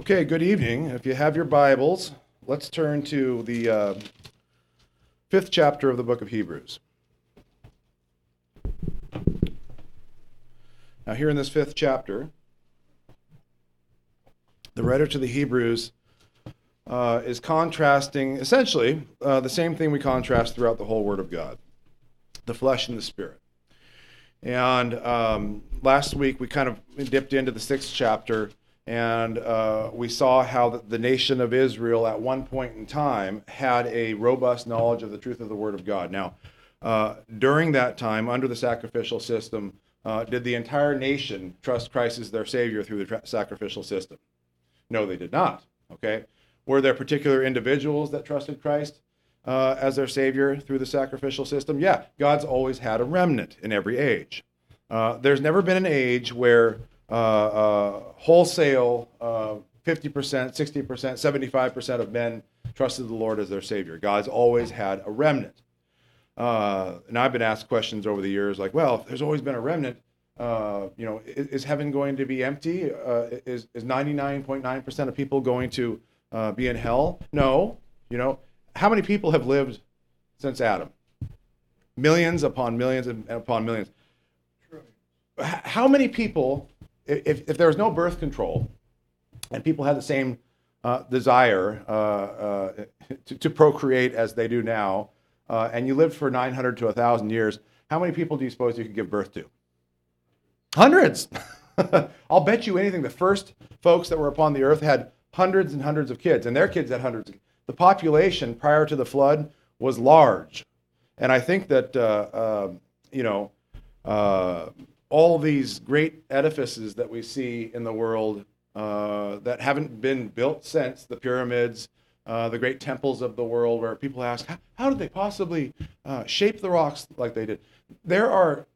Okay, good evening. If you have your Bibles, let's turn to the fifth chapter of the book of Hebrews. Now, here in this fifth chapter, the writer to the Hebrews is contrasting essentially the same thing we contrast throughout the whole Word of God, the flesh and the spirit. And last week we kind of dipped into the sixth chapter, and we saw how the nation of Israel at one point in time had a robust knowledge of the truth of the Word of God. Now, during that time, under the sacrificial system, did the entire nation trust Christ as their Savior through the sacrificial system? No, they did not. Okay? Were there particular individuals that trusted Christ as their Savior through the sacrificial system? Yeah, God's always had a remnant in every age. There's never been an age where wholesale 50%, 60%, 75% of men trusted the Lord as their Savior. God's always had a remnant. And I've been asked questions over the years like, well, if there's always been a remnant, is heaven going to be empty? Is 99.9% of people going to be in hell? No. How many people have lived since Adam? Millions upon millions and upon millions. How many people, if there was no birth control and people had the same desire to procreate as they do now, and you lived for 900 to 1,000 years, how many people do you suppose you could give birth to? Hundreds. I'll bet you anything the first folks that were upon the earth had hundreds and hundreds of kids, and their kids had hundreds. The population prior to the flood was large. And I think that, all these great edifices that we see in the world that haven't been built since, the pyramids, the great temples of the world, where people ask, how did they possibly shape the rocks like they did? There are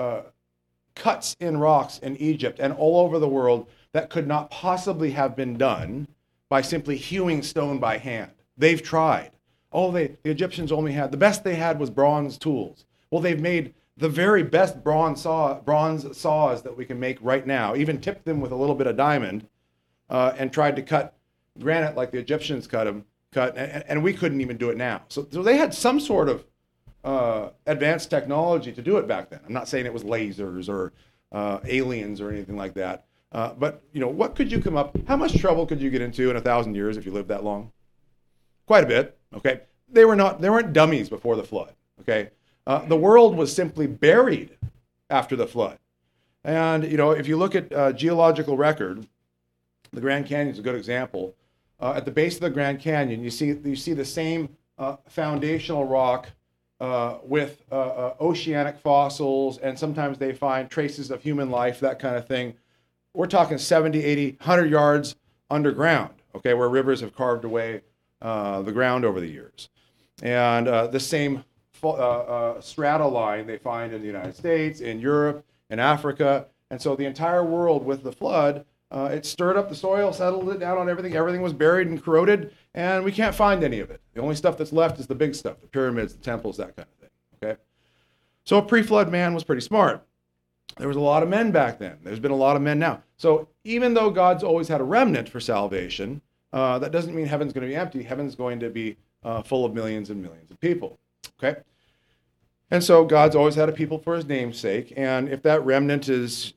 cuts in rocks in Egypt and all over the world that could not possibly have been done by simply hewing stone by hand. They've tried. The Egyptians only had, the best they had was bronze tools. Well, they've made the very best bronze saws that we can make right now, even tipped them with a little bit of diamond, and tried to cut granite like the Egyptians cut, and we couldn't even do it now. So they had some sort of advanced technology to do it back then. I'm not saying it was lasers or aliens or anything like that. But what could you come up? How much trouble could you get into in 1,000 years if you lived that long? Quite a bit. Okay, they weren't dummies before the flood. Okay, the world was simply buried after the flood. And if you look at geological record, the Grand Canyon is a good example. At the base of the Grand Canyon, you see the same foundational rock with oceanic fossils, and sometimes they find traces of human life, that kind of thing. We're talking 70, 80, 100 yards underground, okay, where rivers have carved away the ground over the years. And the same strata line they find in the United States, in Europe, in Africa. And so the entire world with the flood, it stirred up the soil, settled it down on everything. Everything was buried and corroded, and we can't find any of it. The only stuff that's left is the big stuff, the pyramids, the temples, that kind of thing, okay? So a pre-flood man was pretty smart. There was a lot of men back then. There's been a lot of men now. So even though God's always had a remnant for salvation, that doesn't mean heaven's going to be empty. Heaven's going to be full of millions and millions of people, okay? And so God's always had a people for his name's sake. And if that remnant is,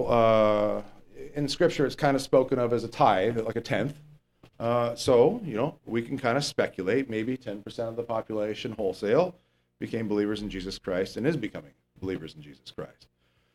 in Scripture, it's kind of spoken of as a tithe, like a tenth. So we can kind of speculate maybe 10% of the population wholesale became believers in Jesus Christ and is becoming believers in Jesus Christ.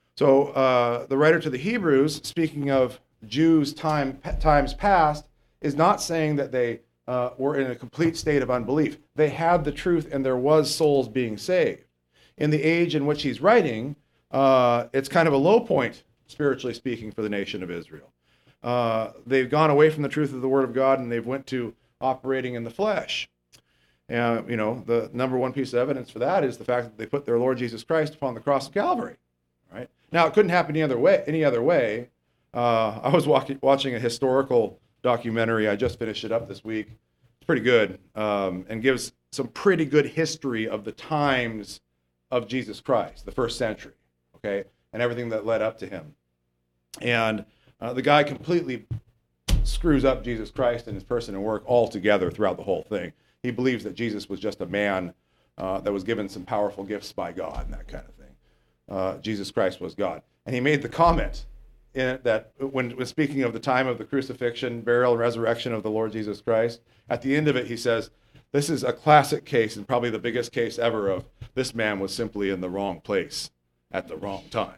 So the writer to the Hebrews, speaking of Jews times past, is not saying that they were in a complete state of unbelief. They had the truth, and there was souls being saved. In the age in which he's writing, it's kind of a low point, spiritually speaking, for the nation of Israel. They've gone away from the truth of the Word of God, and they've went to operating in the flesh. And the number one piece of evidence for that is the fact that they put their Lord Jesus Christ upon the cross of Calvary. Right? Now, it couldn't happen any other way. I was watching a historical documentary. I just finished it up this week. It's pretty good, and gives some pretty good history of the times of Jesus Christ, the first century, okay, and everything that led up to him. And the guy completely screws up Jesus Christ and his person and work altogether throughout the whole thing. He believes that Jesus was just a man that was given some powerful gifts by God and that kind of thing. Jesus Christ was God. And he made the comment that when speaking of the time of the crucifixion, burial, and resurrection of the Lord Jesus Christ, at the end of it he says, this is a classic case and probably the biggest case ever of this man was simply in the wrong place at the wrong time.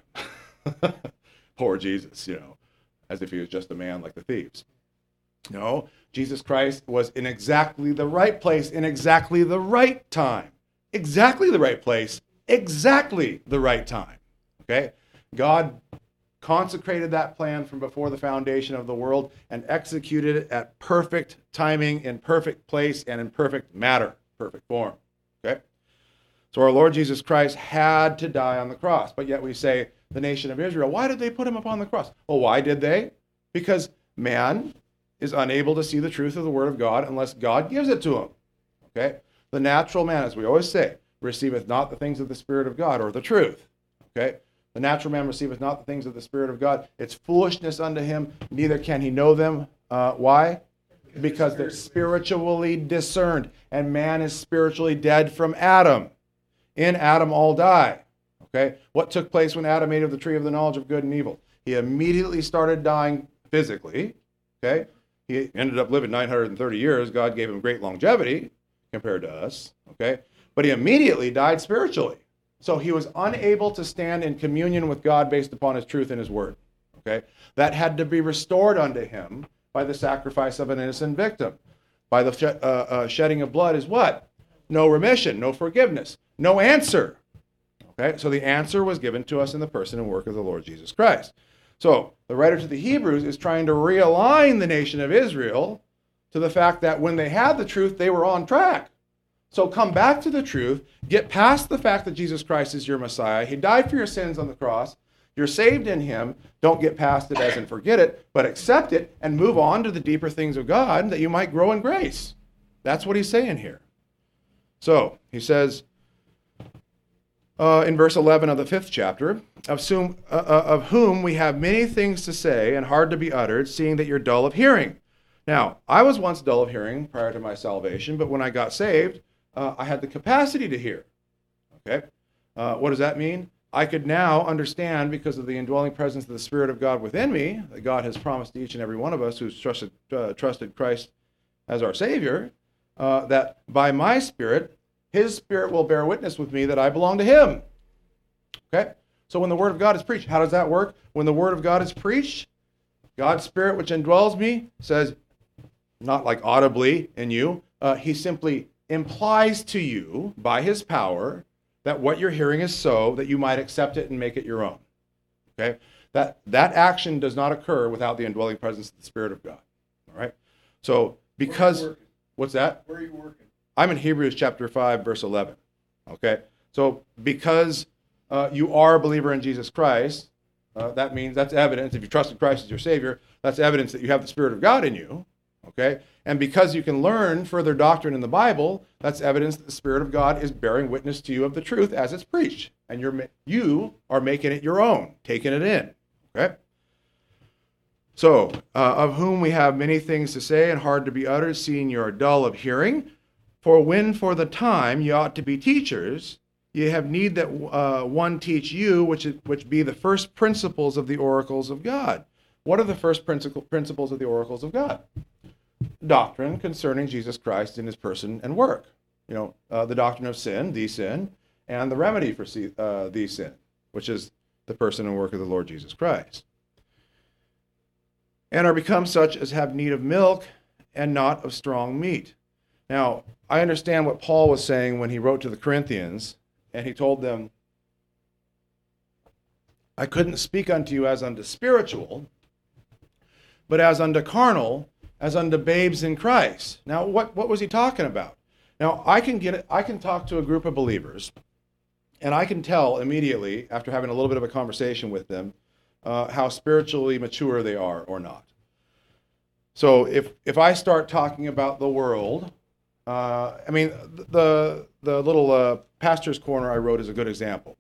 Poor Jesus, as if he was just a man like the thieves. No, Jesus Christ was in exactly the right place, in exactly the right time. Exactly the right place, exactly the right time. Okay? God consecrated that plan from before the foundation of the world and executed it at perfect timing, in perfect place, and in perfect matter, perfect form. Okay? So our Lord Jesus Christ had to die on the cross, but yet we say, the nation of Israel, why did they put him upon the cross? Well, why did they? Because man is unable to see the truth of the word of God unless God gives it to him. Okay? The natural man, as we always say, receiveth not the things of the Spirit of God, or the truth. Okay? The natural man receiveth not the things of the Spirit of God. It's foolishness unto him, neither can he know them. Why? Because they're spiritually discerned, and man is spiritually dead from Adam. In Adam all die. Okay? What took place when Adam ate of the tree of the knowledge of good and evil? He immediately started dying physically. Okay? He ended up living 930 years. God gave him great longevity compared to us. Okay? But he immediately died spiritually. So he was unable to stand in communion with God based upon his truth and his word. Okay? That had to be restored unto him by the sacrifice of an innocent victim. By the shedding of blood is what? No remission, no forgiveness, no answer. Okay? So the answer was given to us in the person and work of the Lord Jesus Christ. So the writer to the Hebrews is trying to realign the nation of Israel to the fact that when they had the truth, they were on track. So come back to the truth, get past the fact that Jesus Christ is your Messiah. He died for your sins on the cross. You're saved in him. Don't get past it as in forget it, but accept it and move on to the deeper things of God that you might grow in grace. That's what he's saying here. So he says in verse 11 of the 5th chapter, of whom we have many things to say and hard to be uttered, seeing that you're dull of hearing. Now, I was once dull of hearing prior to my salvation, but when I got saved, I had the capacity to hear. Okay? What does that mean? I could now understand, because of the indwelling presence of the Spirit of God within me, that God has promised to each and every one of us who's trusted Christ as our Savior, that by my Spirit, his Spirit will bear witness with me that I belong to him. Okay? So when the Word of God is preached, how does that work? When the Word of God is preached, God's Spirit which indwells me says, not like audibly in you, he simply implies to you by his power that what you're hearing is so that you might accept it and make it your own. Okay? That action does not occur without the indwelling presence of the Spirit of God. All right? So because, what's that? Where are you working? I'm in Hebrews chapter 5, verse 11. Okay? So because you are a believer in Jesus Christ, that means that's evidence. If you trusted Christ as your Savior, that's evidence that you have the Spirit of God in you. Okay? And because you can learn further doctrine in the Bible, that's evidence that the Spirit of God is bearing witness to you of the truth as it's preached. And you are making it your own, taking it in. Okay? So, of whom we have many things to say and hard to be uttered, seeing you are dull of hearing. For when for the time you ought to be teachers, ye have need that one teach you, which be the first principles of the oracles of God. What are the first principles of the oracles of God? Doctrine concerning Jesus Christ in his person and work. The doctrine of sin, the sin, and the remedy for the sin, which is the person and work of the Lord Jesus Christ. And are become such as have need of milk and not of strong meat. Now, I understand what Paul was saying when he wrote to the Corinthians, and he told them, I couldn't speak unto you as unto spiritual, but as unto carnal, as unto babes in Christ. Now, what was he talking about? Now, I can talk to a group of believers, and I can tell immediately, after having a little bit of a conversation with them, how spiritually mature they are or not. So if I start talking about the world, the little pastor's corner I wrote is a good example.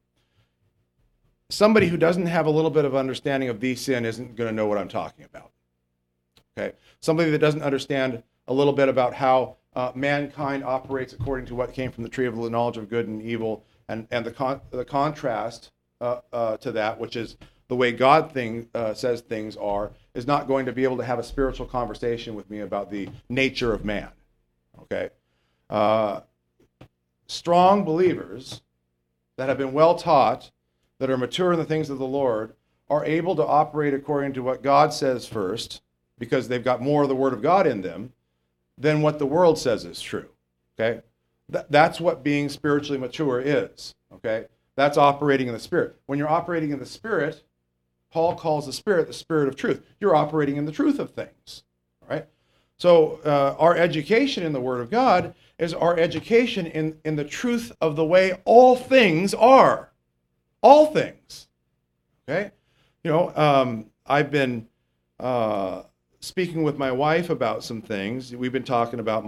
Somebody who doesn't have a little bit of understanding of the sin isn't going to know what I'm talking about. Okay, somebody that doesn't understand a little bit about how mankind operates according to what came from the tree of the knowledge of good and evil, and the contrast to that, which is the way God says things are, is not going to be able to have a spiritual conversation with me about the nature of man. Okay, strong believers that have been well taught, that are mature in the things of the Lord, are able to operate according to what God says first, because they've got more of the Word of God in them than what the world says is true. Okay, that's what being spiritually mature is. Okay, that's operating in the Spirit. When you're operating in the Spirit, Paul calls the Spirit of truth. You're operating in the truth of things. All right. So our education in the Word of God is our education in the truth of the way all things are. All things. Okay? You know, I've been speaking with my wife about some things. We've been talking about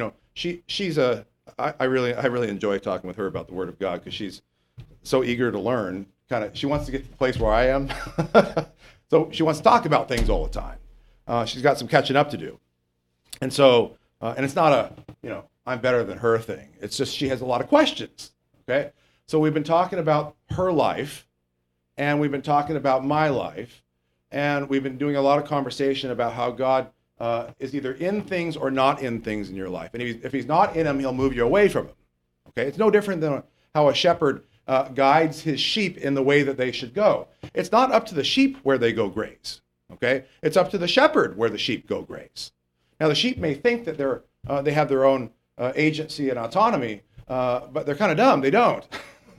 I really enjoy talking with her about the Word of God, because she's so eager to learn. She wants to get to the place where I am. So she wants to talk about things all the time. She's got some catching up to do. And so, and it's not I'm better than her thing. It's just she has a lot of questions. Okay? So we've been talking about her life, and we've been talking about my life, and we've been doing a lot of conversation about how God is either in things or not in things in your life. And if he's not in them, he'll move you away from them. Okay? It's no different than how a shepherd guides his sheep in the way that they should go. It's not up to the sheep where they go graze. Okay? It's up to the shepherd where the sheep go graze. Now, the sheep may think that they have their own agency and autonomy, but they're kind of dumb. They don't.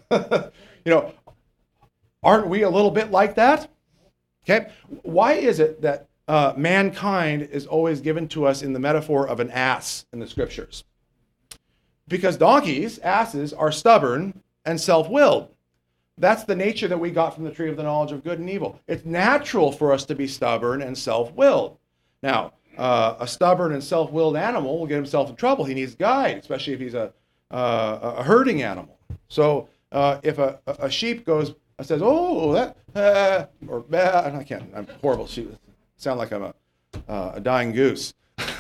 Aren't we a little bit like that? Okay. Why is it that mankind is always given to us in the metaphor of an ass in the Scriptures? Because asses, are stubborn and self-willed. That's the nature that we got from the tree of the knowledge of good and evil. It's natural for us to be stubborn and self-willed. Now, a stubborn and self-willed animal will get himself in trouble. He needs a guide, especially if he's a herding animal. So if a sheep goes and says, "Oh, that," or "bah," I can't. I'm horrible. Sound like I'm a dying goose.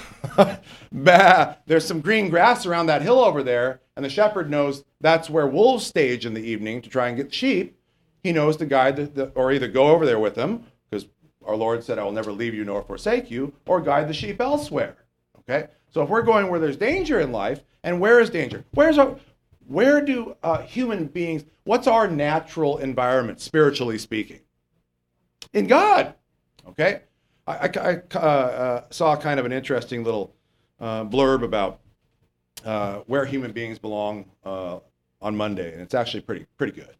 Bah, there's some green grass around that hill over there, and the shepherd knows that's where wolves stage in the evening to try and get the sheep. He knows to guide or either go over there with them, because our Lord said, "I will never leave you nor forsake you," or guide the sheep elsewhere. Okay? So if we're going where there's danger in life, and where is danger? Where do human beings, what's our natural environment, spiritually speaking? In God. Okay? I saw kind of an interesting little blurb about where human beings belong on Monday, and it's actually pretty good.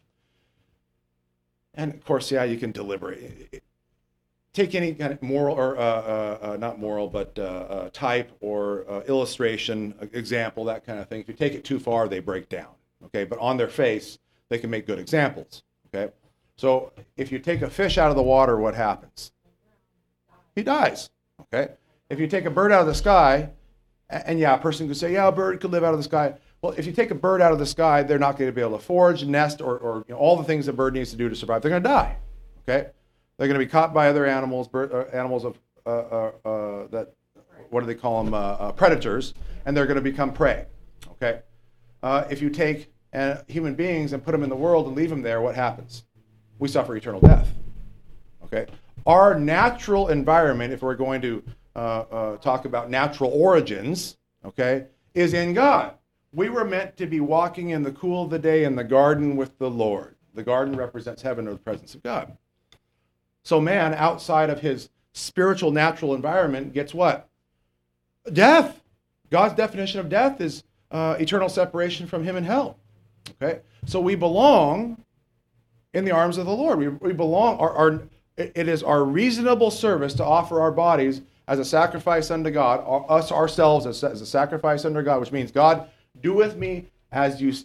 And of course, yeah, you can deliberate. Take any kind of moral, or not moral, but type or illustration, example, that kind of thing. If you take it too far, they break down. Okay, but on their face, they can make good examples. Okay, so if you take a fish out of the water, what happens? He dies. Okay, if you take a bird out of the sky, and yeah, a person could say, yeah, a bird could live out of the sky. Well, if you take a bird out of the sky, they're not going to be able to forage, nest, or all the things a bird needs to do to survive. They're going to die. Okay. They're going to be caught by other animals, animals of that. What do they call them? Predators, and they're going to become prey. Okay. If you take human beings and put them in the world and leave them there, what happens? We suffer eternal death. Okay. Our natural environment, if we're going to talk about natural origins, okay, is in God. We were meant to be walking in the cool of the day in the garden with the Lord. The garden represents heaven, or the presence of God. So man, outside of his spiritual natural environment, gets what? Death. God's definition of death is eternal separation from him in hell. Okay? So we belong in the arms of the Lord. We belong, it is our reasonable service to offer our bodies as a sacrifice unto God, ourselves as a sacrifice unto God, which means, God, do with me as you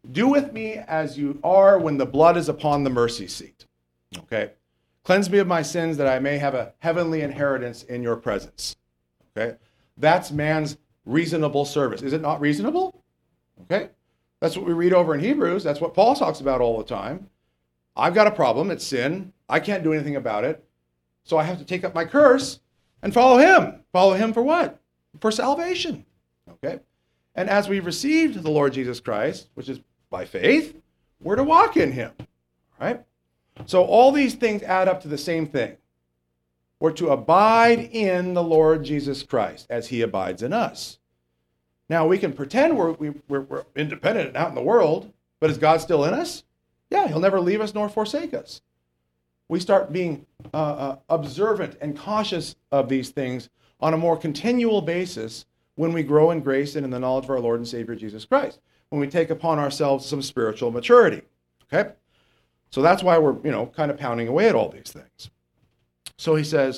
are when the blood is upon the mercy seat. Okay? Cleanse me of my sins that I may have a heavenly inheritance in your presence. Okay? That's man's reasonable service. Is it not reasonable? Okay? That's what we read over in Hebrews. That's what Paul talks about all the time. I've got a problem. It's sin. I can't do anything about it. So I have to take up my curse and follow him. Follow him for what? For salvation. Okay? And as we've received the Lord Jesus Christ, which is by faith, we're to walk in him. Right? So all these things add up to the same thing. We're to abide in the Lord Jesus Christ as he abides in us. Now, we can pretend we're independent and out in the world, but is God still in us? Yeah, he'll never leave us nor forsake us. We start being observant and cautious of these things on a more continual basis when we grow in grace and in the knowledge of our Lord and Savior Jesus Christ, when we take upon ourselves some spiritual maturity. Okay? So that's why we're, kind of pounding away at all these things. So he says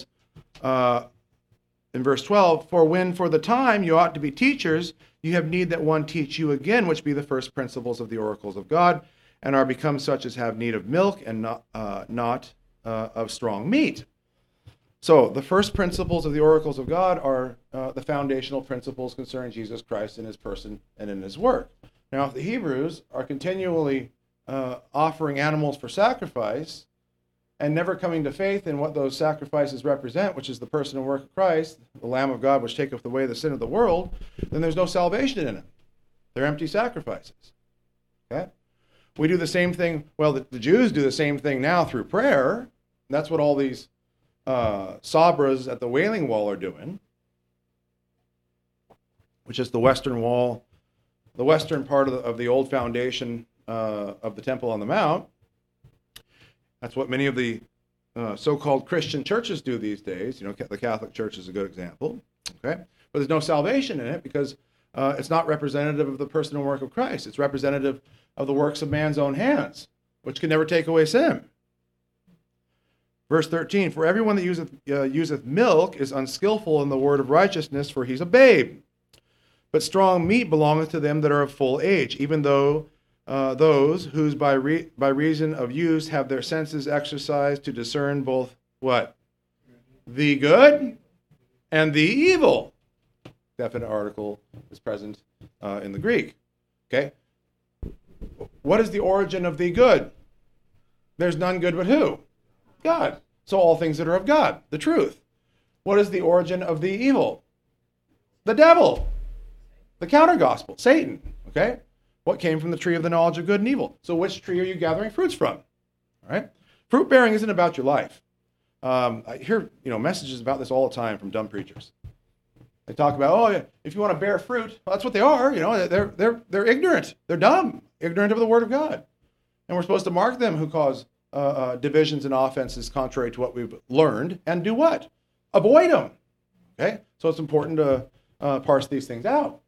in verse 12, for when for the time you ought to be teachers, you have need that one teach you again, which be the first principles of the oracles of God, and are become such as have need of milk and not of strong meat. So the first principles of the oracles of God are the foundational principles concerning Jesus Christ in his person and in his work. Now, if the Hebrews are continually offering animals for sacrifice and never coming to faith in what those sacrifices represent, which is the person and work of Christ, the Lamb of God which taketh away the sin of the world, then there's no salvation in it. They're empty sacrifices. Okay? We do the same thing, well, the Jews do the same thing now through prayer. That's what all these Sabras at the Wailing Wall are doing, which is the western wall, the western part of the old foundation of the Temple on the Mount. That's what many of the so-called Christian churches do these days. The Catholic Church is a good example. Okay, but there's no salvation in it because it's not representative of the person and work of Christ. It's representative of the works of man's own hands, which can never take away sin. Verse 13, for everyone that useth milk is unskillful in the word of righteousness, for he's a babe. But strong meat belongeth to them that are of full age, even though those whose by reason of use have their senses exercised to discern both what? The good and the evil. Definite article is present in the Greek. Okay? What is the origin of the good? There's none good but who? God. So all things that are of God, the truth. What is the origin of the evil? The devil. The counter-gospel, Satan. Okay? What came from the tree of the knowledge of good and evil? So which tree are you gathering fruits from? All right? Fruit bearing isn't about your life. I hear messages about this all the time from dumb preachers. They talk about, if you want to bear fruit, well, that's what they are. They're ignorant. They're dumb, ignorant of the word of God. And we're supposed to mark them who cause divisions and offenses contrary to what we've learned, and do what? Avoid them. Okay? So it's important to parse these things out.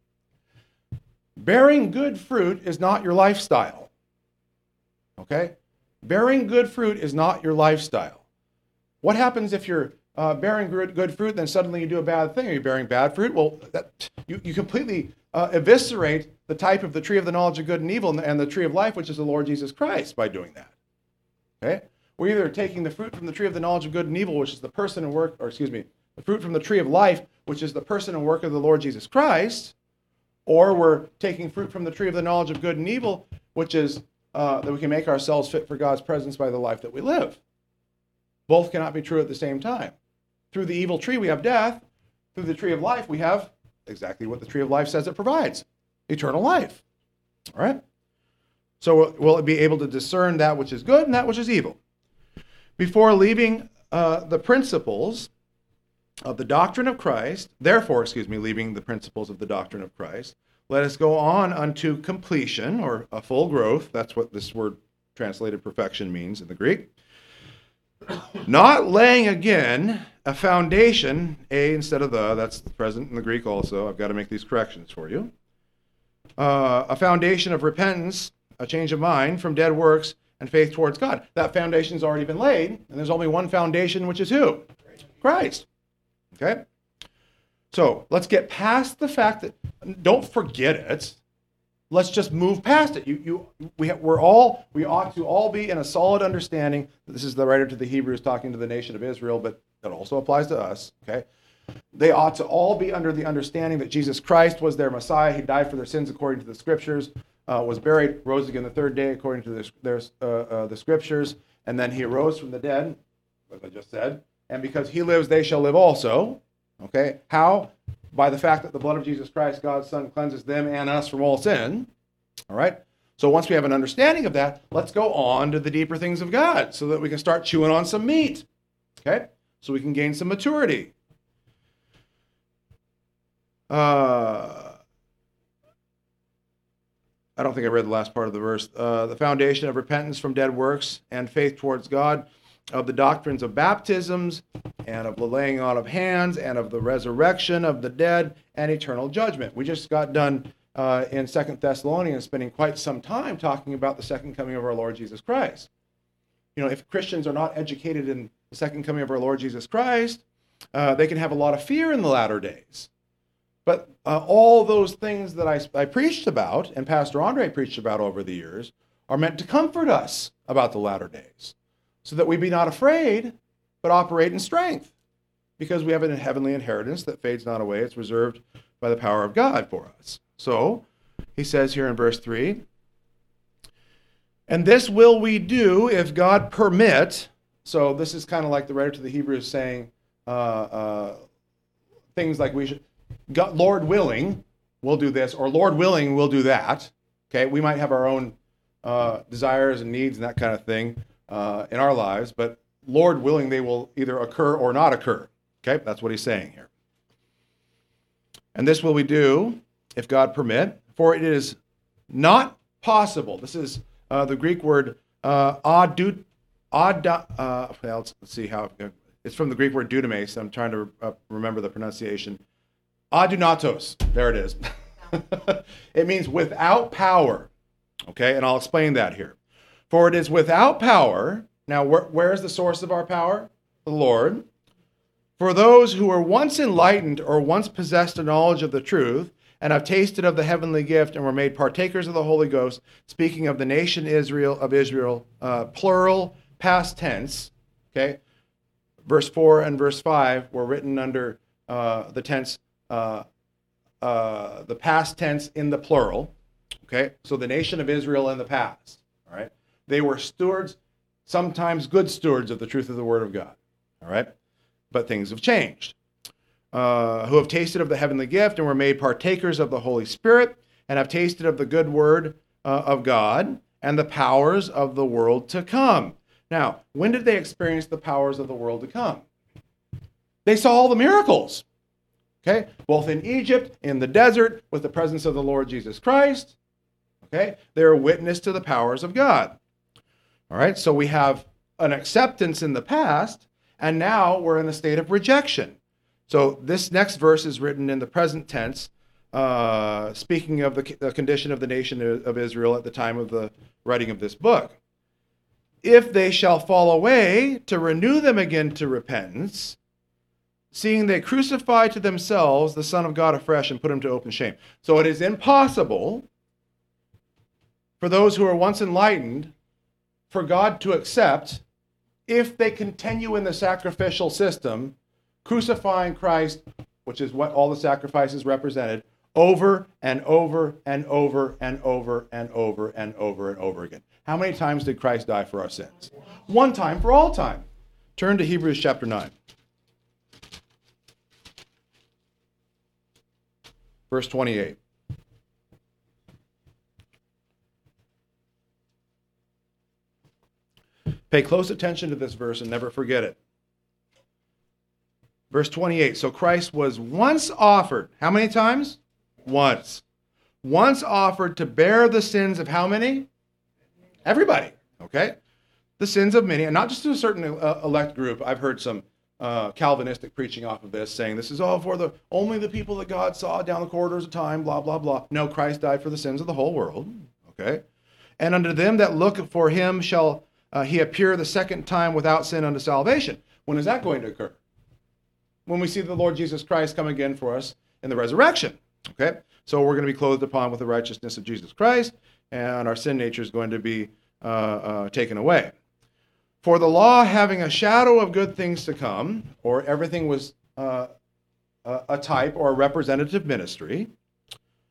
Bearing good fruit is not your lifestyle. Okay? Bearing good fruit is not your lifestyle. What happens if you're bearing good fruit, then suddenly you do a bad thing? Are you bearing bad fruit? Well, you completely eviscerate the type of the tree of the knowledge of good and evil and the tree of life, which is the Lord Jesus Christ, by doing that. Okay? We're either taking the fruit from the tree of the knowledge of good and evil, which is the person and work, the fruit from the tree of life, which is the person and work of the Lord Jesus Christ, or we're taking fruit from the tree of the knowledge of good and evil, which is that we can make ourselves fit for God's presence by the life that we live. Both cannot be true at the same time. Through the evil tree, we have death. Through the tree of life, we have exactly what the tree of life says it provides, eternal life. All right? So we'll be able to discern that which is good and that which is evil. Before leaving the principles of the doctrine of Christ, leaving the principles of the doctrine of Christ, let us go on unto completion, or a full growth. That's what this word translated perfection means in the Greek. Not laying again a foundation, a instead of the, that's present in the Greek also. I've got to make these corrections for you. A foundation of repentance, a change of mind from dead works and faith towards God. That foundation's already been laid, and there's only one foundation, which is who? Christ. Okay? So let's get past the fact that, don't forget it. Let's just move past it. We ought to all be in a solid understanding. This is the writer to the Hebrews talking to the nation of Israel, but that also applies to us. Okay, they ought to all be under the understanding that Jesus Christ was their Messiah. He died for their sins according to the Scriptures, was buried, rose again the third day according to the Scriptures, and then he arose from the dead, as I just said, And because he lives, they shall live also. Okay? How? By the fact that the blood of Jesus Christ, God's Son, cleanses them and us from all sin. All right? So once we have an understanding of that, let's go on to the deeper things of God so that we can start chewing on some meat. Okay? So we can gain some maturity. I don't think I read the last part of the verse. The foundation of repentance from dead works and faith towards God, of the doctrines of baptisms and of the laying on of hands and of the resurrection of the dead and eternal judgment. We just got done in 2 Thessalonians spending quite some time talking about the second coming of our Lord Jesus Christ. You know, if Christians are not educated in the second coming of our Lord Jesus Christ, they can have a lot of fear in the latter days. But all those things that I preached about, and Pastor Andre preached about over the years, are meant to comfort us about the latter days, so that we be not afraid, but operate in strength, because we have a heavenly inheritance that fades not away. It's reserved by the power of God for us. So, he says here in verse 3, and this will we do if God permit. So this is kind of like the writer to the Hebrews saying things like we should, God, Lord willing, we'll do this, or Lord willing, we'll do that. Okay, we might have our own desires and needs and that kind of thing in our lives, but Lord willing, they will either occur or not occur. Okay, that's what he's saying here. And this will we do if God permit, for it is not possible. This is the Greek word let's see how it's from the Greek word dunamis. I'm trying to remember the pronunciation. Adunatos. There it is. It means without power. Okay, and I'll explain that here. For it is without power. Now, where is the source of our power? The Lord. For those who were once enlightened or once possessed a knowledge of the truth and have tasted of the heavenly gift and were made partakers of the Holy Ghost, speaking of the nation Israel, plural, past tense. Okay, verse 4 and verse 5 were written under the tense, the past tense in the plural. Okay, so the nation of Israel in the past. All right, they were stewards, sometimes good stewards of the truth of the Word of God. All right, but things have changed. Who have tasted of the heavenly gift and were made partakers of the Holy Spirit and have tasted of the good word of God and the powers of the world to come. Now, when did they experience the powers of the world to come? They saw all the miracles, okay? Both in Egypt, in the desert, with the presence of the Lord Jesus Christ, okay? They're a witness to the powers of God. All right, so we have an acceptance in the past, and now we're in a state of rejection. So this next verse is written in the present tense, speaking of the condition of the nation of Israel at the time of the writing of this book. If they shall fall away, to renew them again to repentance, seeing they crucify to themselves the Son of God afresh and put him to open shame. So it is impossible for those who are once enlightened for God to accept if they continue in the sacrificial system, crucifying Christ, which is what all the sacrifices represented, over and over and over and over and over and over and over again. How many times did Christ die for our sins? One time for all time. Turn to Hebrews chapter 9. Verse 28. Pay close attention to this verse and never forget it. Verse 28, so Christ was once offered. How many times? Once. Once offered to bear the sins of how many? Everybody, okay? The sins of many, and not just to a certain elect group. I've heard some Calvinistic preaching off of this, saying this is all for only the people that God saw down the corridors of time, blah, blah, blah. No, Christ died for the sins of the whole world, okay? And unto them that look for him shall he appear the second time without sin unto salvation. When is that going to occur? When we see the Lord Jesus Christ come again for us in the resurrection. Okay? So we're going to be clothed upon with the righteousness of Jesus Christ, and our sin nature is going to be taken away. For the law having a shadow of good things to come, or everything was a type or a representative ministry,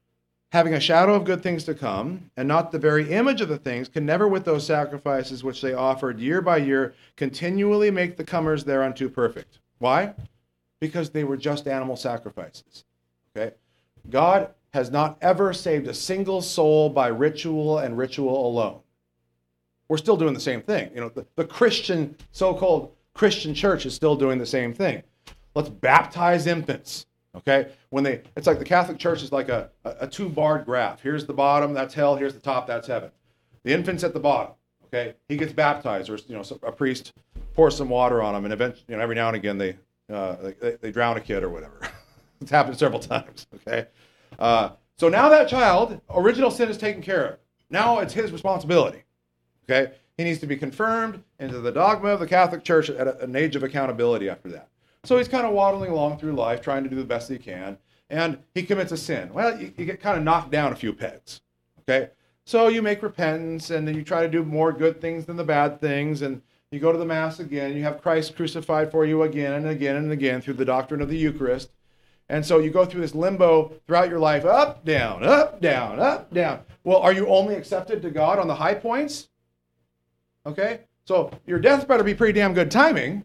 having a shadow of good things to come, and not the very image of the things, can never with those sacrifices which they offered year by year continually make the comers thereunto perfect. Why? Because they were just animal sacrifices. Okay? God has not ever saved a single soul by ritual and ritual alone. We're still doing the same thing. The Christian, so-called Christian church is still doing the same thing. Let's baptize infants. Okay? It's like the Catholic Church is like a two-barred graph. Here's the bottom, that's hell. Here's the top, that's heaven. The infant's at the bottom. Okay? He gets baptized, or a priest pours some water on him, and eventually, every now and again they drown a kid or whatever. It's happened several times. Okay? So now that child, original sin is taken care of. Now it's his responsibility. Okay? He needs to be confirmed into the dogma of the Catholic Church at an age of accountability after that. So he's kind of waddling along through life, trying to do the best he can, and he commits a sin. Well, you get kind of knocked down a few pegs. Okay? So you make repentance, and then you try to do more good things than the bad things, and you go to the Mass again, you have Christ crucified for you again and again and again through the doctrine of the Eucharist. And so you go through this limbo throughout your life, up, down, up, down, up, down. Well, are you only accepted to God on the high points? Okay? So your death better be pretty damn good timing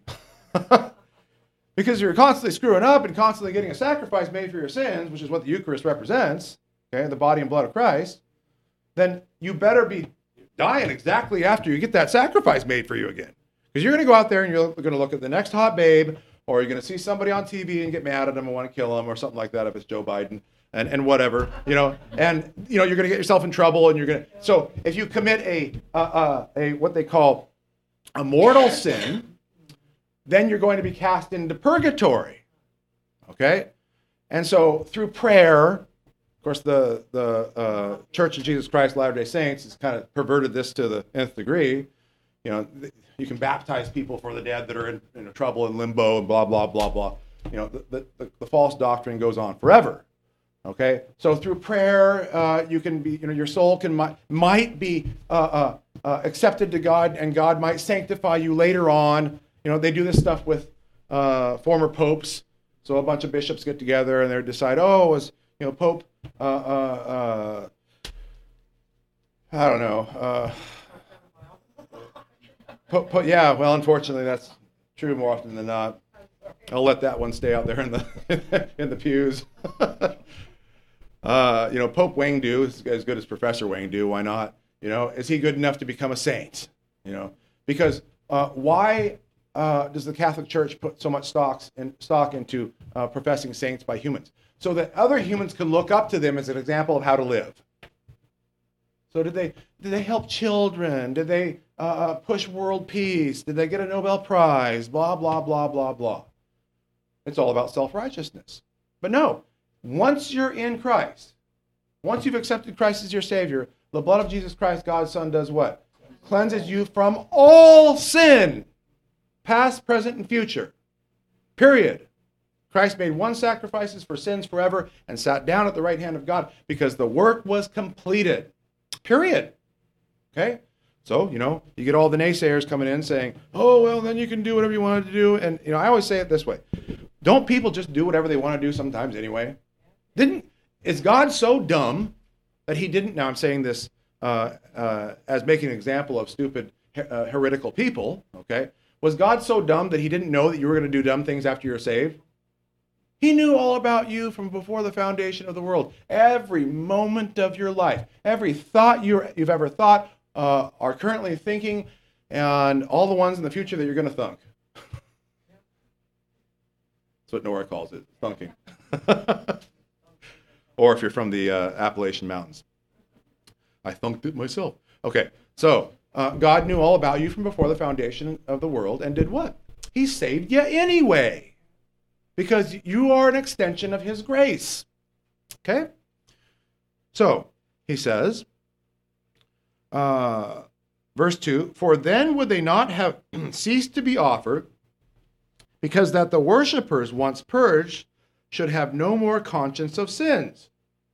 because you're constantly screwing up and constantly getting a sacrifice made for your sins, which is what the Eucharist represents, okay, the body and blood of Christ. Then you better be dying exactly after you get that sacrifice made for you again. Because you're going to go out there and you're going to look at the next hot babe, or you're going to see somebody on TV and get mad at them and want to kill them, or something like that if it's Joe Biden, and whatever, and you're going to get yourself in trouble, and you're going to. So if you commit a what they call a mortal sin, then you're going to be cast into purgatory. Okay, and so through prayer, of course, the Church of Jesus Christ of Latter-day Saints has kind of perverted this to the nth degree. You can baptize people for the dead that are in trouble in limbo and blah, blah, blah, blah. The false doctrine goes on forever. Okay? So through prayer, you can be, your soul might be accepted to God, and God might sanctify you later on. They do this stuff with former popes. So a bunch of bishops get together and they decide, was Pope, I don't know, yeah, well, unfortunately, that's true more often than not. I'll let that one stay out there in the in the pews. Pope Wangdu is as good as Professor Wangdu. Why not? Is he good enough to become a saint? Because why does the Catholic Church put so much stock into professing saints by humans? So that other humans can look up to them as an example of how to live. So did they help children? Did they push world peace? Did they get a Nobel Prize? Blah, blah, blah, blah, blah. It's all about self-righteousness. But no, once you're in Christ, once you've accepted Christ as your Savior, the blood of Jesus Christ, God's Son, does what? Cleanses you from all sin, past, present, and future. Period. Christ made one sacrifice for sins forever and sat down at the right hand of God because the work was completed. Period. Okay? So, you get all the naysayers coming in saying, then you can do whatever you wanted to do. And, I always say it this way. Don't people just do whatever they want to do sometimes anyway? Is God so dumb that he didn't, now I'm saying this as making an example of stupid, heretical people, okay? Was God so dumb that he didn't know that you were going to do dumb things after you're saved? He knew all about you from before the foundation of the world. Every moment of your life, every thought you've ever thought, are currently thinking, and all the ones in the future that you're going to thunk. That's what Nora calls it, thunking. Or if you're from the Appalachian Mountains. I thunked it myself. Okay, so God knew all about you from before the foundation of the world and did what? He saved you anyway. Because you are an extension of his grace. Okay? So, he says, verse 2, for then would they not have ceased to be offered, because that the worshippers once purged should have no more conscience of sins.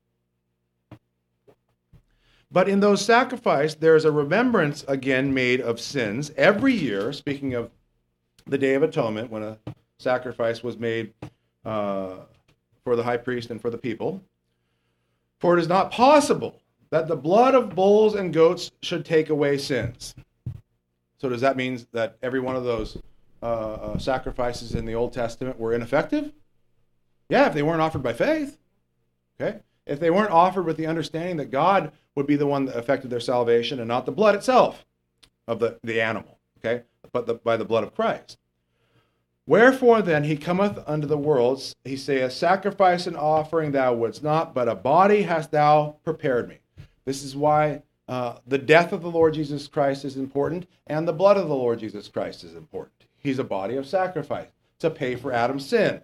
But in those sacrifices, there is a remembrance again made of sins every year, speaking of the Day of Atonement, when a sacrifice was made for the high priest and for the people. For it is not possible that the blood of bulls and goats should take away sins. So does that mean that every one of those sacrifices in the Old Testament were ineffective? Yeah, if they weren't offered by faith. Okay? If they weren't offered with the understanding that God would be the one that affected their salvation and not the blood itself of the animal. Okay? But by the blood of Christ. Wherefore then he cometh unto the world, he saith, sacrifice and offering thou wouldst not, but a body hast thou prepared me. This is why the death of the Lord Jesus Christ is important, and the blood of the Lord Jesus Christ is important. He's a body of sacrifice to pay for Adam's sin.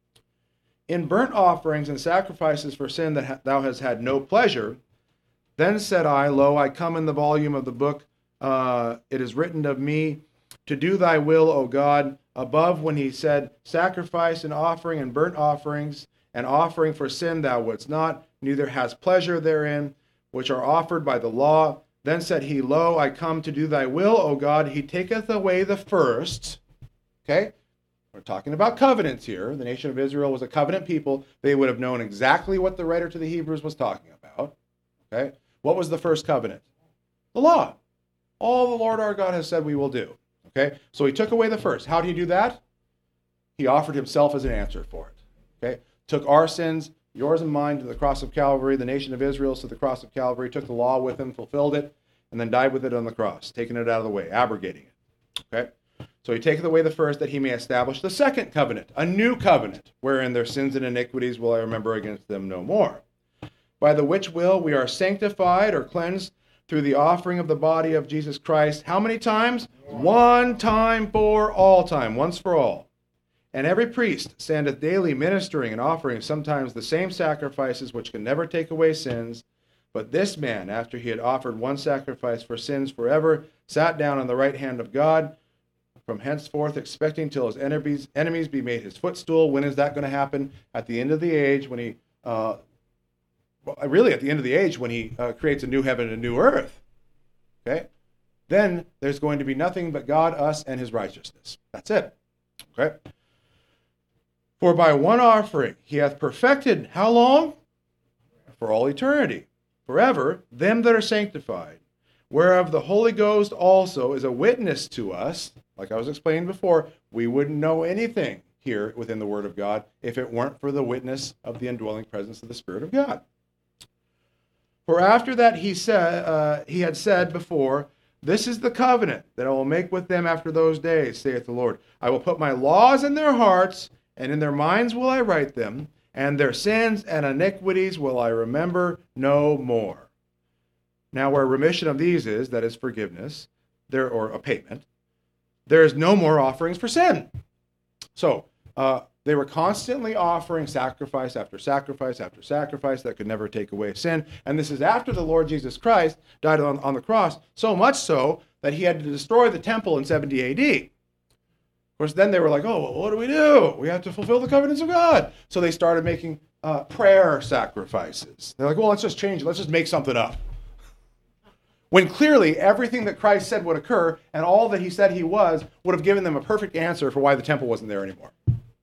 In burnt offerings and sacrifices for sin that thou hast had no pleasure, then said I, lo, I come in the volume of the book, it is written of me, to do thy will, O God, above when he said, sacrifice and offering and burnt offerings, and offering for sin thou wouldst not, neither hast pleasure therein, which are offered by the law. Then said he, lo, I come to do thy will, O God. He taketh away the first. Okay? We're talking about covenants here. The nation of Israel was a covenant people. They would have known exactly what the writer to the Hebrews was talking about. Okay? What was the first covenant? The law. All the Lord our God has said we will do. Okay? So he took away the first. How did he do that? He offered himself as an answer for it. Okay? Took our sins, yours and mine, to the cross of Calvary, the nation of Israel to the cross of Calvary, took the law with him, fulfilled it, and then died with it on the cross, taking it out of the way, abrogating it. Okay? So he taketh away the first, that he may establish the second covenant, a new covenant, wherein their sins and iniquities will I remember against them no more. By the which will we are sanctified or cleansed through the offering of the body of Jesus Christ. How many times? One time for all time, once for all. And every priest standeth daily ministering and offering sometimes the same sacrifices which can never take away sins. But this man, after he had offered one sacrifice for sins forever, sat down on the right hand of God, from henceforth expecting till his enemies be made his footstool. When is that going to happen? At the end of the age, when he, really at the end of the age, when he creates a new heaven and a new earth. Okay? Then there's going to be nothing but God, us, and his righteousness. That's it. Okay? For by one offering he hath perfected, how long? For all eternity, forever, them that are sanctified, whereof the Holy Ghost also is a witness to us. Like I was explaining before, we wouldn't know anything here within the Word of God if it weren't for the witness of the indwelling presence of the Spirit of God. For after that he had said before, this is the covenant that I will make with them after those days, saith the Lord. I will put my laws in their hearts, and in their minds will I write them, and their sins and iniquities will I remember no more. Now where remission of these is, that is forgiveness, or a payment, there is no more offerings for sin. So they were constantly offering sacrifice after sacrifice after sacrifice that could never take away sin. And this is after the Lord Jesus Christ died on the cross, so much so that he had to destroy the temple in 70 AD. Of course, then they were like, oh, well, what do? We have to fulfill the covenants of God. So they started making prayer sacrifices. They're like, well, let's just change it. Let's just make something up. When clearly everything that Christ said would occur and all that he said he was would have given them a perfect answer for why the temple wasn't there anymore.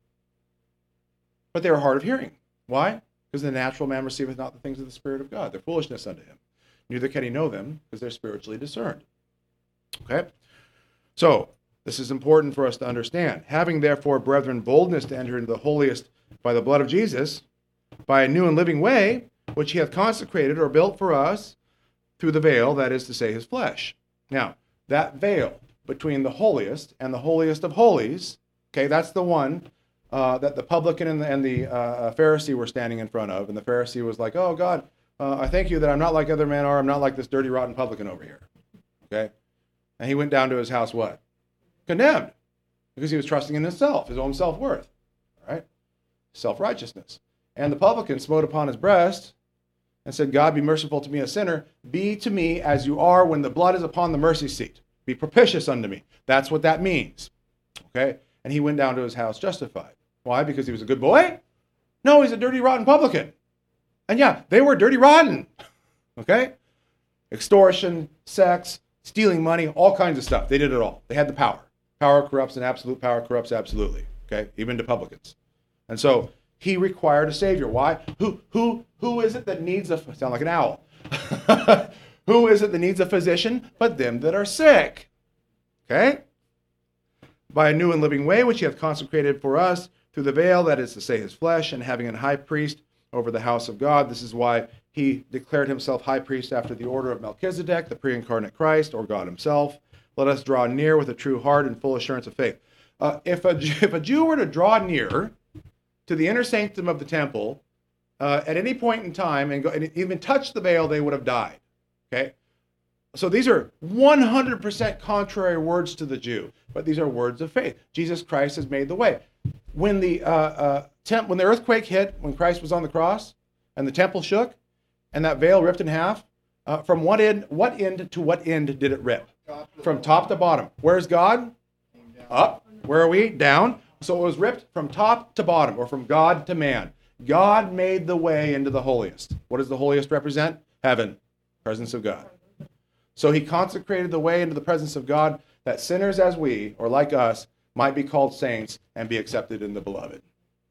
But they were hard of hearing. Why? Because the natural man receiveth not the things of the Spirit of God. They're foolishness unto him. Neither can he know them, because they're spiritually discerned. Okay? So, this is important for us to understand. Having therefore, brethren, boldness to enter into the holiest by the blood of Jesus, by a new and living way, which he hath consecrated or built for us, through the veil, that is to say, his flesh. Now, that veil between the holiest and the holiest of holies, okay, that's the one that the publican and the Pharisee were standing in front of. And the Pharisee was like, oh, God, I thank you that I'm not like other men are. I'm not like this dirty, rotten publican over here. Okay? And he went down to his house what? Condemned. Because he was trusting in himself, his own self-worth. All right? Self-righteousness. And the publican smote upon his breast and said, God, be merciful to me, a sinner. Be to me as you are when the blood is upon the mercy seat. Be propitious unto me. That's what that means. Okay? And he went down to his house justified. Why? Because he was a good boy? No, he's a dirty, rotten publican. And yeah, they were dirty, rotten. Okay? Extortion, sex, stealing money, all kinds of stuff. They did it all. They had the power. Power corrupts and absolute power corrupts absolutely. Okay? Even to publicans. And so he required a Savior. Why? Who is it that needs a, sound like an owl. Who is it that needs a physician but them that are sick? Okay? By a new and living way, which he hath consecrated for us through the veil, that is to say, his flesh, and having an high priest over the house of God. This is why he declared himself high priest after the order of Melchizedek, the pre-incarnate Christ, or God himself. Let us draw near with a true heart and full assurance of faith. If a Jew were to draw near to the inner sanctum of the temple at any point in time and even touch the veil, they would have died. Okay? So these are 100% contrary words to the Jew, but these are words of faith. Jesus Christ has made the way. When the earthquake hit, when Christ was on the cross, and the temple shook, and that veil ripped in half, from what end to what end did it rip? From top to bottom. Where's God? Up. Where are we? Down. So it was ripped from top to bottom, or from God to man. God made the way into the holiest. What does the holiest represent? Heaven. Presence of God. So he consecrated the way into the presence of God, that sinners as we, or like us, might be called saints and be accepted in the beloved.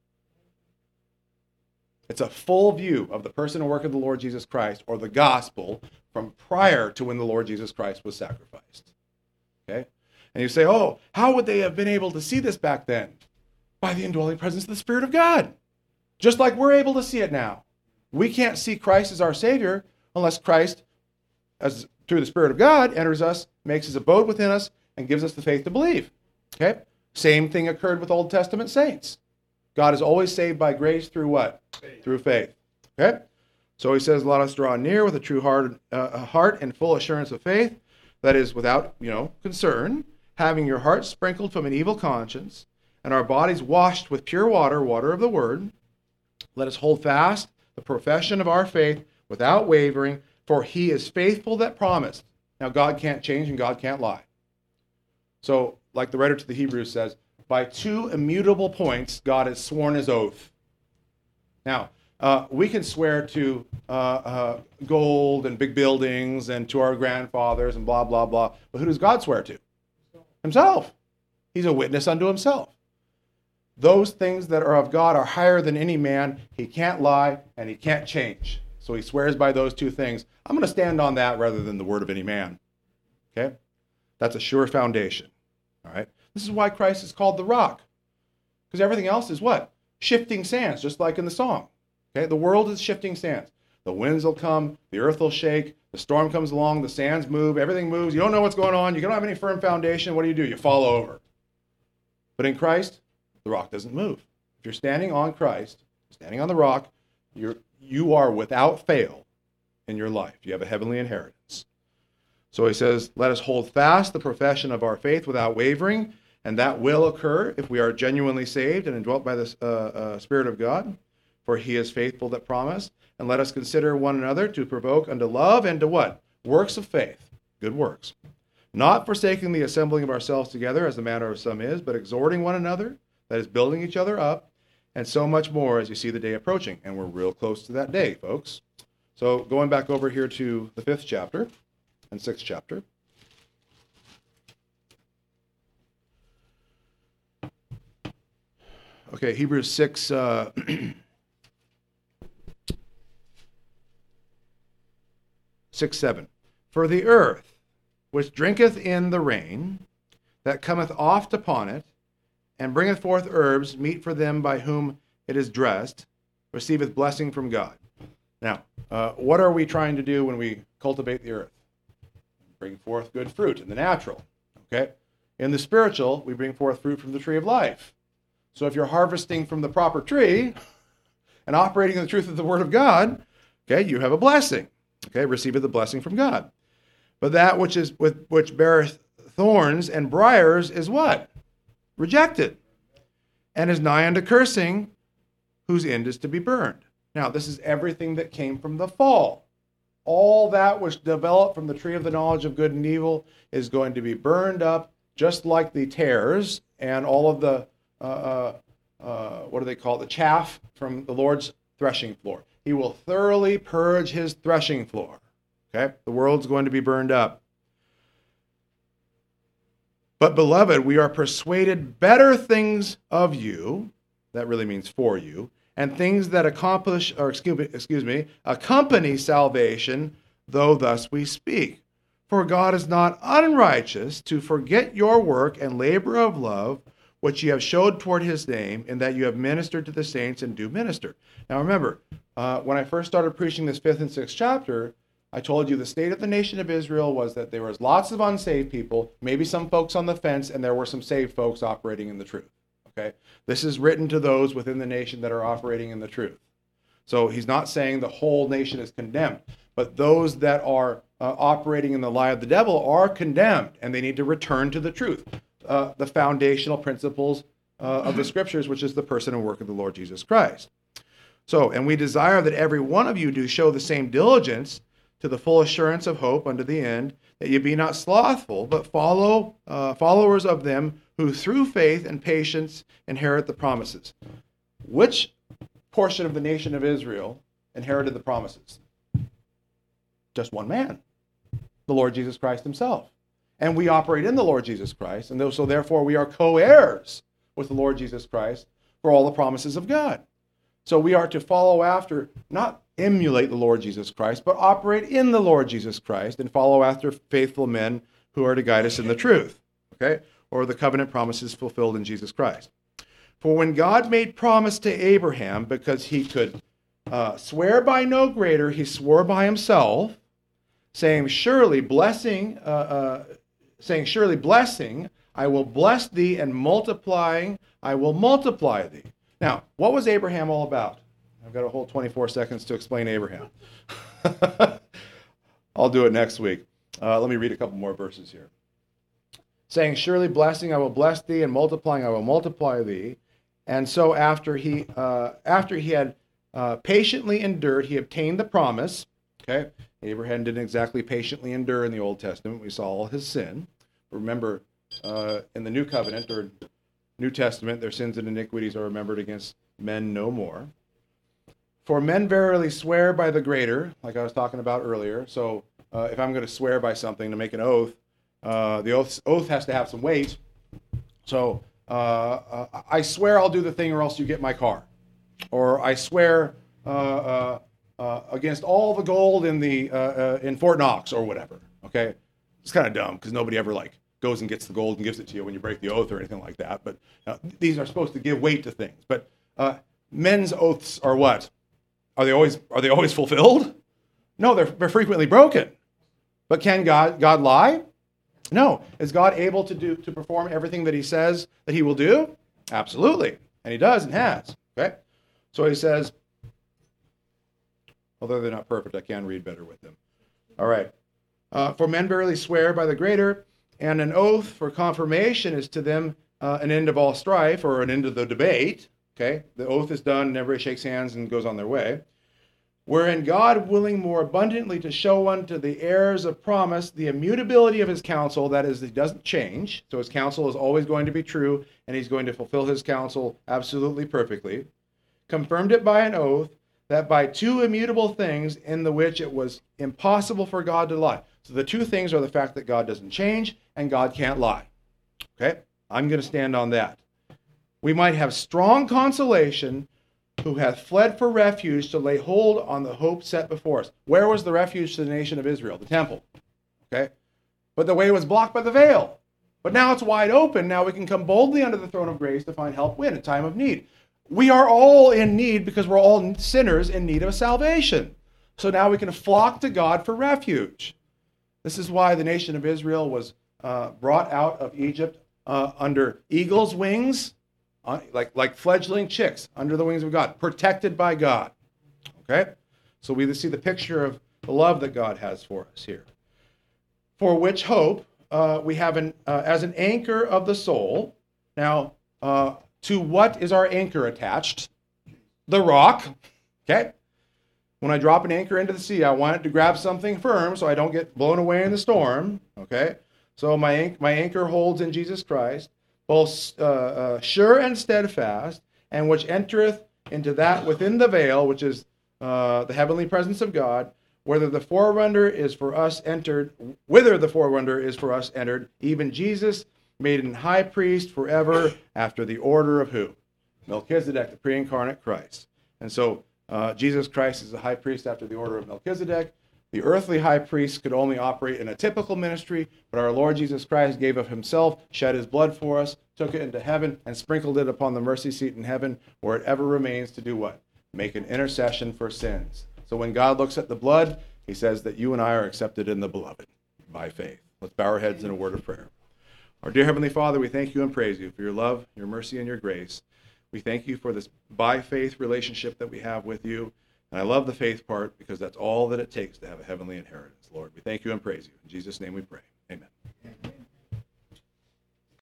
It's a full view of the person and work of the Lord Jesus Christ, or the gospel, from prior to when the Lord Jesus Christ was sacrificed. Okay? And you say, oh, how would they have been able to see this back then? By the indwelling presence of the Spirit of God. Just like we're able to see it now. We can't see Christ as our Savior unless Christ, as through the Spirit of God, enters us, makes his abode within us, and gives us the faith to believe. Okay? Same thing occurred with Old Testament saints. God is always saved by grace through what? Faith. Through faith. Okay? So he says, let us draw near with a true heart and full assurance of faith, that is without, concern, having your hearts sprinkled from an evil conscience, and our bodies washed with pure water, water of the word. Let us hold fast the profession of our faith without wavering, for he is faithful that promised. Now, God can't change and God can't lie. So, like the writer to the Hebrews says, by two immutable points, God has sworn his oath. Now, we can swear to gold and big buildings and to our grandfathers and blah, blah, blah. But who does God swear to? Himself. He's a witness unto himself. Those things that are of God are higher than any man. He can't lie and he can't change. So he swears by those two things. I'm going to stand on that rather than the word of any man. Okay? That's a sure foundation. All right? This is why Christ is called the rock. Because everything else is what? Shifting sands, just like in the song. Okay? The world is shifting sands. The winds will come, the earth will shake, the storm comes along, the sands move, everything moves. You don't know what's going on. You don't have any firm foundation. What do? You fall over. But in Christ, the rock doesn't move. If you're standing on Christ, standing on the rock, you are without fail in your life. You have a heavenly inheritance. So he says, let us hold fast the profession of our faith without wavering, and that will occur if we are genuinely saved and indwelt by the Spirit of God, for he is faithful that promised. And let us consider one another to provoke unto love and to what? Works of faith, good works. Not forsaking the assembling of ourselves together, as the manner of some is, but exhorting one another, that is, building each other up, and so much more as you see the day approaching. And we're real close to that day, folks. So going back over here to the 5th chapter and 6th chapter. Okay, Hebrews 6, 6:7. For the earth, which drinketh in the rain, that cometh oft upon it, and bringeth forth herbs, meet for them by whom it is dressed, receiveth blessing from God. Now, what are we trying to do when we cultivate the earth? Bring forth good fruit in the natural, okay? In the spiritual, we bring forth fruit from the tree of life. So if you're harvesting from the proper tree and operating in the truth of the word of God, okay, you have a blessing, okay? Receiveth the blessing from God. But that which beareth thorns and briars is what? Rejected, and is nigh unto cursing, whose end is to be burned. Now, this is everything that came from the fall. All that which developed from the tree of the knowledge of good and evil is going to be burned up, just like the tares and all of the, what do they call it, the chaff from the Lord's threshing floor. He will thoroughly purge his threshing floor. Okay? The world's going to be burned up. But, beloved, we are persuaded better things of you, that really means for you, and things that accompany salvation, though thus we speak. For God is not unrighteous to forget your work and labor of love, which you have showed toward his name, in that you have ministered to the saints and do minister. Now remember, when I first started preaching this 5th and 6th chapter, I told you the state of the nation of Israel was that there was lots of unsaved people, maybe some folks on the fence, and there were some saved folks operating in the truth. Okay? This is written to those within the nation that are operating in the truth. So he's not saying the whole nation is condemned, but those that are operating in the lie of the devil are condemned, and they need to return to the truth, the foundational principles of the scriptures, which is the person and work of the Lord Jesus Christ. So, and we desire that every one of you do show the same diligence to the full assurance of hope unto the end, that ye be not slothful, but followers of them who through faith and patience inherit the promises. Which portion of the nation of Israel inherited the promises? Just one man, the Lord Jesus Christ himself. And we operate in the Lord Jesus Christ, and so therefore we are co-heirs with the Lord Jesus Christ for all the promises of God. So we are to follow after, not emulate the Lord Jesus Christ, but operate in the Lord Jesus Christ and follow after faithful men who are to guide us in the truth, okay? Or the covenant promises fulfilled in Jesus Christ. For when God made promise to Abraham, because he could swear by no greater, he swore by himself, saying, surely blessing, I will bless thee, and multiplying, I will multiply thee. Now, what was Abraham all about? I've got a whole 24 seconds to explain Abraham. I'll do it next week. Let me read a couple more verses here. Saying, surely blessing, I will bless thee, and multiplying, I will multiply thee. And so after he had patiently endured, he obtained the promise. Okay, Abraham didn't exactly patiently endure in the Old Testament. We saw all his sin. Remember, in the New Covenant or New Testament, their sins and iniquities are remembered against men no more. For men verily swear by the greater, like I was talking about earlier. So if I'm going to swear by something to make an oath, the oath has to have some weight. So I swear I'll do the thing or else you get my car. Or I swear against all the gold in Fort Knox or whatever. Okay, it's kind of dumb because nobody ever goes and gets the gold and gives it to you when you break the oath or anything like that. But these are supposed to give weight to things. But men's oaths are what? Are they always fulfilled? No, they're frequently broken. But can God lie? No. Is God able to perform everything that he says that he will do? Absolutely. And he does and has. Okay? So he says, although they're not perfect, I can read better with them. All right. For men verily swear by the greater, and an oath for confirmation is to them an end of all strife, or an end of the debate. Okay? The oath is done and everybody shakes hands and goes on their way. Wherein God, willing more abundantly to show unto the heirs of promise the immutability of his counsel, that is, he doesn't change, so his counsel is always going to be true, and he's going to fulfill his counsel absolutely perfectly, confirmed it by an oath, that by two immutable things in the which it was impossible for God to lie. So the two things are the fact that God doesn't change and God can't lie. Okay? I'm going to stand on that. We might have strong consolation who hath fled for refuge to lay hold on the hope set before us. Where was the refuge to the nation of Israel? The temple. Okay? But the way was blocked by the veil. But now it's wide open. Now we can come boldly under the throne of grace to find help in time of need. We are all in need because we're all sinners in need of salvation. So now we can flock to God for refuge. This is why the nation of Israel was brought out of Egypt under eagle's wings, like fledgling chicks under the wings of God, protected by God. Okay? So we see the picture of the love that God has for us here. For which hope we have as an anchor of the soul. Now, to what is our anchor attached? The rock. Okay? When I drop an anchor into the sea, I want it to grab something firm so I don't get blown away in the storm. Okay? So my anchor holds in Jesus Christ, both sure and steadfast, and which entereth into that within the veil, which is the heavenly presence of God, whither the forerunner is for us entered, even Jesus, made an high priest forever after the order of who? Melchizedek, the pre-incarnate Christ. And so Jesus Christ is a high priest after the order of Melchizedek. The earthly high priest could only operate in a typical ministry, but our Lord Jesus Christ gave of himself, shed his blood for us, took it into heaven, and sprinkled it upon the mercy seat in heaven, where it ever remains to do what? Make an intercession for sins. So when God looks at the blood, he says that you and I are accepted in the beloved by faith. Let's bow our heads in a word of prayer. Our dear Heavenly Father, we thank you and praise you for your love, your mercy, and your grace. We thank you for this by faith relationship that we have with you. And I love the faith part because that's all that it takes to have a heavenly inheritance, Lord. We thank you and praise you. In Jesus' name we pray.